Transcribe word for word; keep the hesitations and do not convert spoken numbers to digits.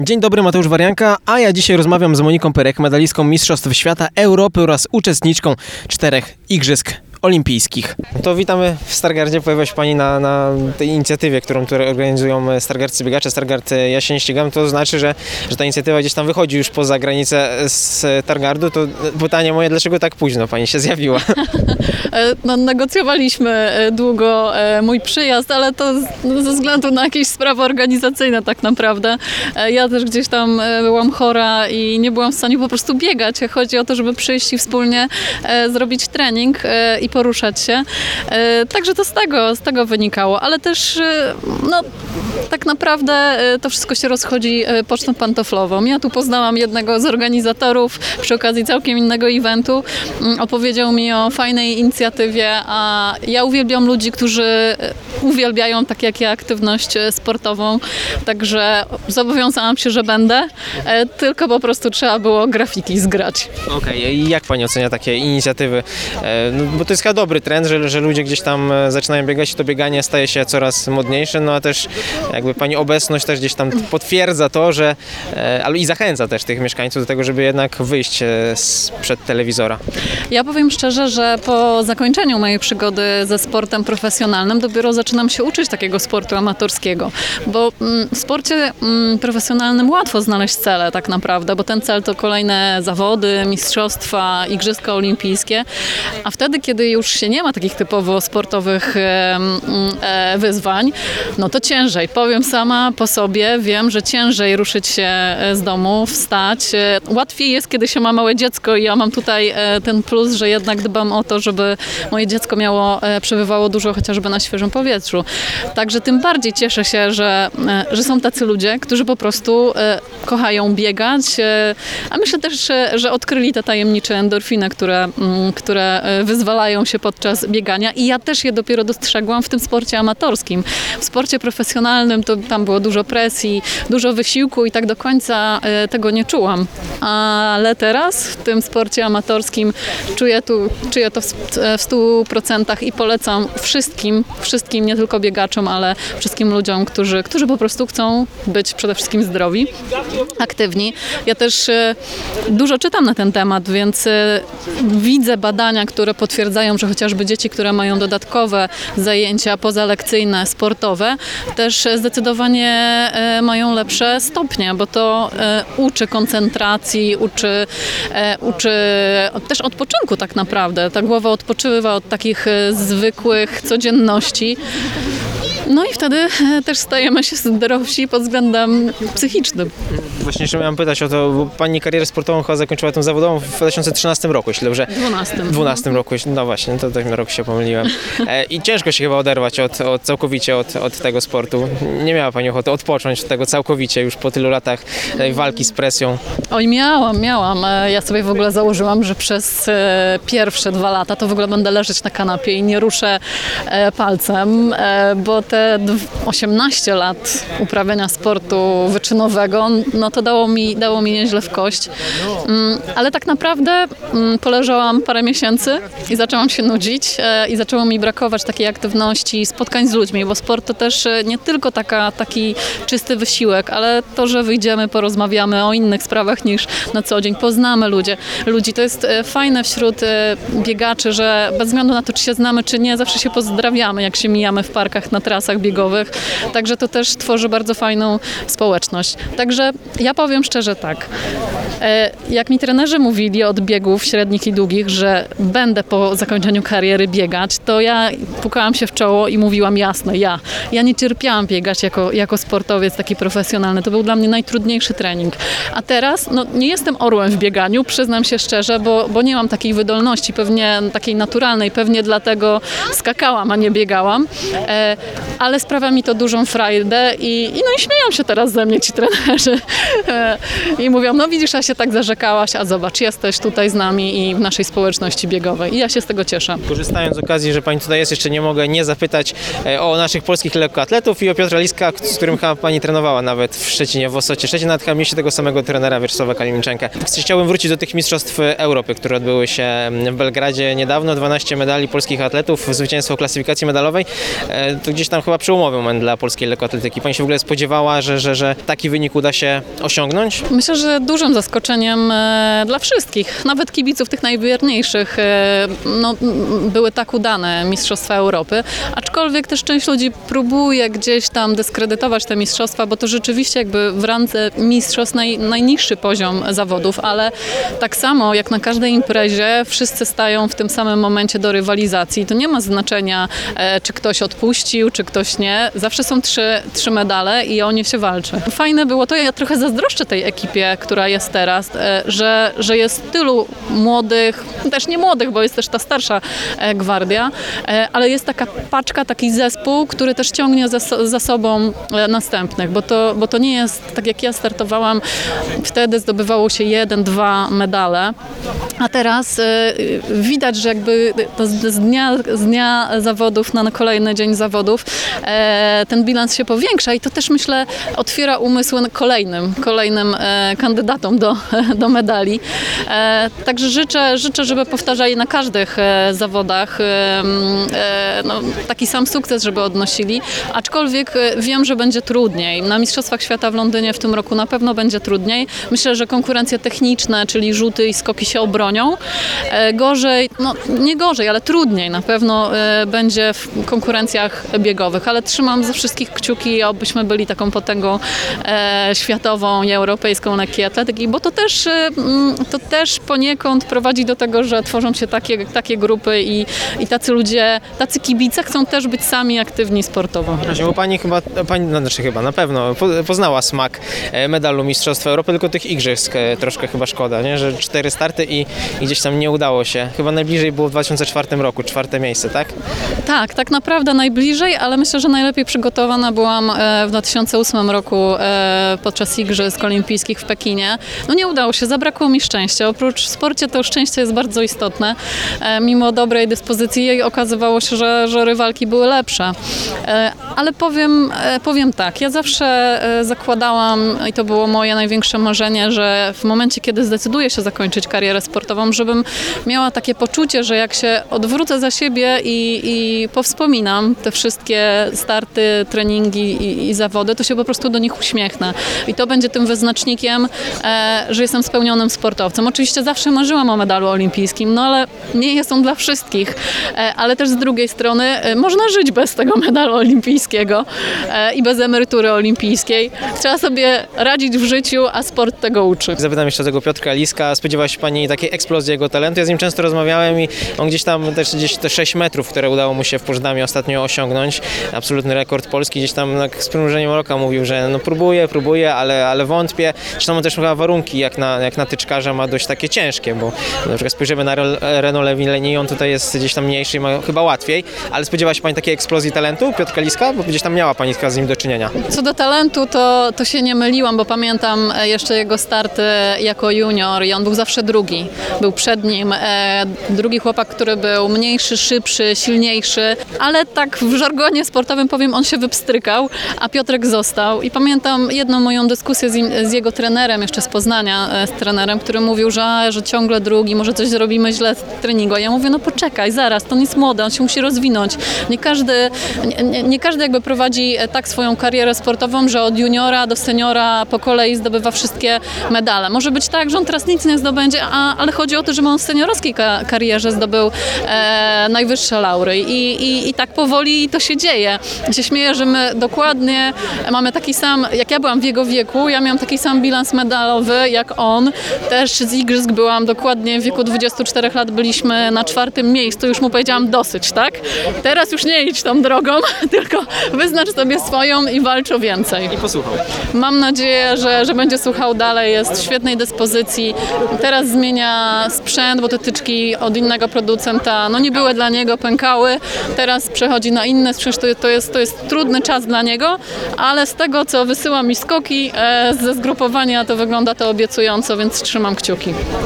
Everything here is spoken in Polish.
Dzień dobry, Mateusz Warianka, a ja dzisiaj rozmawiam z Moniką Pyrek, medalistką Mistrzostw Świata, Europy oraz uczestniczką czterech Igrzysk Olimpijskich. To witamy w Stargardzie. Pojawiła się Pani na, na tej inicjatywie, którą tu organizują stargardcy biegacze, Stargard Ja się nie ścigam. To znaczy, że, że ta inicjatywa gdzieś tam wychodzi już poza granicę Stargardu. To pytanie moje, dlaczego tak późno Pani się zjawiła? No, negocjowaliśmy długo mój przyjazd, ale to ze względu na jakieś sprawy organizacyjne tak naprawdę. Ja też gdzieś tam byłam chora i nie byłam w stanie po prostu biegać. Chodzi o to, żeby przyjść i wspólnie zrobić trening i poruszać się. Także to z tego, z tego wynikało, ale też no, tak naprawdę to wszystko się rozchodzi pocztą pantoflową. Ja tu poznałam jednego z organizatorów przy okazji całkiem innego eventu. Opowiedział mi o fajnej inicjatywie, a ja uwielbiam ludzi, którzy uwielbiają tak jak ja aktywność sportową, także zobowiązałam się, że będę, tylko po prostu trzeba było grafiki zgrać. Okej, okay. I jak Pani ocenia takie inicjatywy? No, bo to jest chyba dobry trend, że, że ludzie gdzieś tam zaczynają biegać i to bieganie staje się coraz modniejsze, no a też jakby Pani obecność też gdzieś tam potwierdza to, że ale i zachęca też tych mieszkańców do tego, żeby jednak wyjść sprzed telewizora. Ja powiem szczerze, że po zakończeniu mojej przygody ze sportem profesjonalnym dopiero zaczynam się uczyć takiego sportu amatorskiego, bo w sporcie profesjonalnym łatwo znaleźć cele tak naprawdę, bo ten cel to kolejne zawody, mistrzostwa, igrzyska olimpijskie, a wtedy, kiedy już się nie ma takich typowo sportowych wyzwań, no to ciężej. Powiem sama po sobie, wiem, że ciężej ruszyć się z domu, wstać. Łatwiej jest, kiedy się ma małe dziecko i ja mam tutaj ten plus, że jednak dbam o to, żeby moje dziecko miało, przebywało dużo chociażby na świeżym powietrzu. Także tym bardziej cieszę się, że, że są tacy ludzie, którzy po prostu kochają biegać, a myślę też, że odkryli te tajemnicze endorfiny, które, które wyzwalają się podczas biegania i ja też je dopiero dostrzegłam w tym sporcie amatorskim. W sporcie profesjonalnym to tam było dużo presji, dużo wysiłku i tak do końca tego nie czułam. Ale teraz w tym sporcie amatorskim czuję, tu, czuję to w stu procentach i polecam wszystkim, wszystkim, nie tylko biegaczom, ale wszystkim ludziom, którzy, którzy po prostu chcą być przede wszystkim zdrowi, aktywni. Ja też dużo czytam na ten temat, więc widzę badania, które potwierdzają, że chociażby dzieci, które mają dodatkowe zajęcia pozalekcyjne, sportowe, też zdecydowanie mają lepsze stopnie, bo to uczy koncentracji, uczy, uczy też odpoczynku tak naprawdę. Ta głowa odpoczywa od takich zwykłych codzienności. No i wtedy też stajemy się zdrowsi pod względem psychicznym. Właśnie jeszcze miałam pytać o to, bo Pani karierę sportową chyba zakończyła tą zawodową w dwa tysiące trzynastym roku, jeśli dobrze. dwunastym. dwunastym roku, no właśnie, to tak na rok się pomyliłem. I ciężko się chyba oderwać od, od całkowicie od, od tego sportu. Nie miała Pani ochoty odpocząć od tego całkowicie już po tylu latach tej walki z presją? Oj, miałam, miałam. Ja sobie w ogóle założyłam, że przez pierwsze dwa lata to w ogóle będę leżeć na kanapie i nie ruszę palcem, bo te osiemnaście lat uprawiania sportu wyczynowego, no to dało mi, dało mi nieźle w kość. Ale tak naprawdę poleżałam parę miesięcy i zaczęłam się nudzić i zaczęło mi brakować takiej aktywności, spotkań z ludźmi, bo sport to też nie tylko taka, taki czysty wysiłek, ale to, że wyjdziemy, porozmawiamy o innych sprawach niż na co dzień, poznamy ludzie. ludzi. To jest fajne wśród biegaczy, że bez względu na to, czy się znamy, czy nie, zawsze się pozdrawiamy, jak się mijamy w parkach, na trasach biegowych. Także to też tworzy bardzo fajną społeczność. Także ja powiem szczerze tak. Jak mi trenerzy mówili od biegów średnich i długich, że będę po zakończeniu kariery biegać, to ja pukałam się w czoło i mówiłam jasno, ja. Ja nie cierpiałam biegać jako, jako sportowiec taki profesjonalny. To był dla mnie najtrudniejszy trening. A teraz, no nie jestem orłem w bieganiu, przyznam się szczerze, bo, bo nie mam takiej wydolności, pewnie takiej naturalnej, pewnie dlatego skakałam, a nie biegałam. E, ale sprawia mi to dużą frajdę i, i, no i śmieją się teraz ze mnie ci trenerzy. E, I mówią, no widzisz, a się tak zarzekałaś, a zobacz, jesteś tutaj z nami i w naszej społeczności biegowej. I ja się z tego cieszę. Korzystając z okazji, że Pani tutaj jest, jeszcze nie mogę nie zapytać o naszych polskich lekkoatletów i o Piotra Liska, z którym chyba Pani trenowała nawet w Szczecinie, w Ossocie Szczecin, nawet chyba mieliście tego samego trenera, Wiesława Kalinczenkę. Chciałbym wrócić do tych Mistrzostw Europy, które odbyły się w Belgradzie niedawno. dwanaście medali polskich atletów, zwycięstwo w klasyfikacji medalowej. To gdzieś tam no, chyba przełomowy moment dla polskiej lekkoatletyki. Pani się w ogóle spodziewała, że, że, że taki wynik uda się osiągnąć? Myślę, że dużym zaskoczeniem e, dla wszystkich, nawet kibiców tych najwierniejszych, e, no, m, były tak udane Mistrzostwa Europy, aczkolwiek też część ludzi próbuje gdzieś tam dyskredytować te mistrzostwa, bo to rzeczywiście jakby w randze mistrzostw naj, najniższy poziom zawodów, ale tak samo jak na każdej imprezie wszyscy stają w tym samym momencie do rywalizacji. To nie ma znaczenia, e, czy ktoś odpuścił, czy ktoś nie. Zawsze są trzy, trzy medale i o nie się walczy. Fajne było to, ja trochę zazdroszczę tej ekipie, która jest teraz, e, że, że jest tylu młodych, też nie młodych, bo jest też ta starsza e, gwardia, e, ale jest taka paczka, taki zespół, który też ciągnie za, za sobą e, następnych, bo to, bo to nie jest, tak jak ja startowałam, wtedy zdobywało się jeden, dwa medale, a teraz e, widać, że jakby to z, z, dnia, z dnia zawodów na kolejny dzień zawodów e, ten bilans się powiększa i to też myślę otwiera umysły kolejnym, kolejnym e, kandydatom do, do medali. E, także życzę, życzę, żeby powtarzali na każdych e, zawodach e, e, no, taki sam sukces, żeby odnosili, aczkolwiek e, wiem, że będzie trudniej. Na Mistrzostwach Świata w Londynie w tym roku na pewno będzie trudniej. Myślę, że konkurencje techniczne, czyli rzuty i skoki się obronią. E, gorzej, no nie gorzej, ale trudniej na pewno e, będzie w konkurencjach biegowych, ale trzymam ze wszystkich kciuki, abyśmy byli taką potęgą e, światową i europejską lekkiej atletyki, bo to też, e, to też poniekąd prowadzi do tego, że tworzą się takie, takie grupy i, i tacy ludzie, tacy kibice chcą też być sami aktywni sportowo. Właśnie, bo pani chyba, pani, no, znaczy chyba na pewno po, poznała smak e, medalu Mistrzostwa Europy, tylko tych igrzysk e, troszkę chyba szkoda, nie? Że cztery starty i, i gdzieś tam nie udało się. Chyba najbliżej było w dwa tysiące czwartym roku, czwarte miejsce, tak? Tak, tak naprawdę najbliżej, ale myślę, że najlepiej przygotowana byłam e, w dwa tysiące ósmym roku e, podczas Igrzysk Olimpijskich w Pekinie. No nie udało się, zabrakło mi szczęścia. Oprócz w sporcie to szczęście jest bardzo istotne. E, mimo dobrej dyspozycji okazywało się, że, że rywalki były lepsze. E, ale powiem, e, powiem tak, ja zawsze e, zakładałam, i to było moje największe marzenie, że w momencie, kiedy zdecyduję się zakończyć karierę sportową, żebym miała takie poczucie, że jak się odwrócę za siebie i, i powspominam te wszystkie starty, treningi i, i zawody, to się po prostu do nich uśmiechnę. I to będzie tym wyznacznikiem, e, że jestem spełnionym sportowcem. Oczywiście zawsze marzyłam o medalu olimpijskim, no ale nie jest on dla wszystkich. E, ale też z drugiej strony e, można żyć bez tego medalu olimpijskiego e, i bez emerytury olimpijskiej. Trzeba sobie radzić w życiu, a sport tego uczy. Zapytam jeszcze o tego Piotrka Liska. Spodziewała się pani takiej eksplozji jego talentu? Ja z nim często rozmawiałem i on gdzieś tam też gdzieś te sześć metrów, które udało mu się w Poczdamie ostatnio osiągnąć, absolutny rekord Polski, gdzieś tam tak z przymrużeniem oka mówił, że no próbuje, próbuje, ale, ale wątpię. Zresztą on też chyba warunki jak na, jak na tyczkarza ma dość takie ciężkie, bo na przykład spojrzymy na Renault Levin, on tutaj jest gdzieś tam mniejszy i ma chyba łatwiej, ale spodziewała się pani takiej eksplozji talentu Piotrka Liska? Bo gdzieś tam miała pani z nim do czynienia. Co do talentu, to, to się nie myliłam, bo pamiętam jeszcze jego starty jako junior i on był zawsze drugi. Był przed nim e, drugi chłopak, który był mniejszy, szybszy, silniejszy, ale tak w żargonie sportowym powiem, on się wypstrykał, a Piotrek został. I pamiętam jedną moją dyskusję z, im, z jego trenerem, jeszcze z Poznania, e, z trenerem, który mówił, że, że ciągle drugi, może coś zrobimy źle w treningu. A ja mówię, no poczekaj, zaraz, to on jest młody, on się musi rozwinąć. Nie każdy, nie, nie każdy jakby prowadzi tak swoją karierę sportową, że od juniora do seniora po kolei zdobywa wszystkie medale. Może być tak, że on teraz nic nie zdobędzie, a, ale chodzi o to, że on w seniorowskiej ka- karierze zdobył e, najwyższe laury I, i, i tak powoli to się dzieje. Ja się śmieję, że my dokładnie mamy taki sam, jak ja byłam w jego wieku, ja miałam taki sam bilans medalowy jak on. Też z igrzysk byłam dokładnie w wieku dwudziestu czterech lat, byliśmy na czwartym miejscu, już mu powiedziałam dosyć, tak? Teraz już nie idź tą drogą, tylko wyznacz sobie swoją i walcz o więcej. I posłuchał. Mam nadzieję, że, że będzie słuchał dalej, jest w świetnej dyspozycji. Teraz zmienia sprzęt, bo te tyczki od innego producenta no nie były dla niego, pękały. Teraz przechodzi na inne sprzęt, to, to, jest, to jest trudny czas dla niego, ale z tego, co wysyła mi skoki e, ze zgrupowania, to wygląda to obiecująco, więc trzymam kciuki.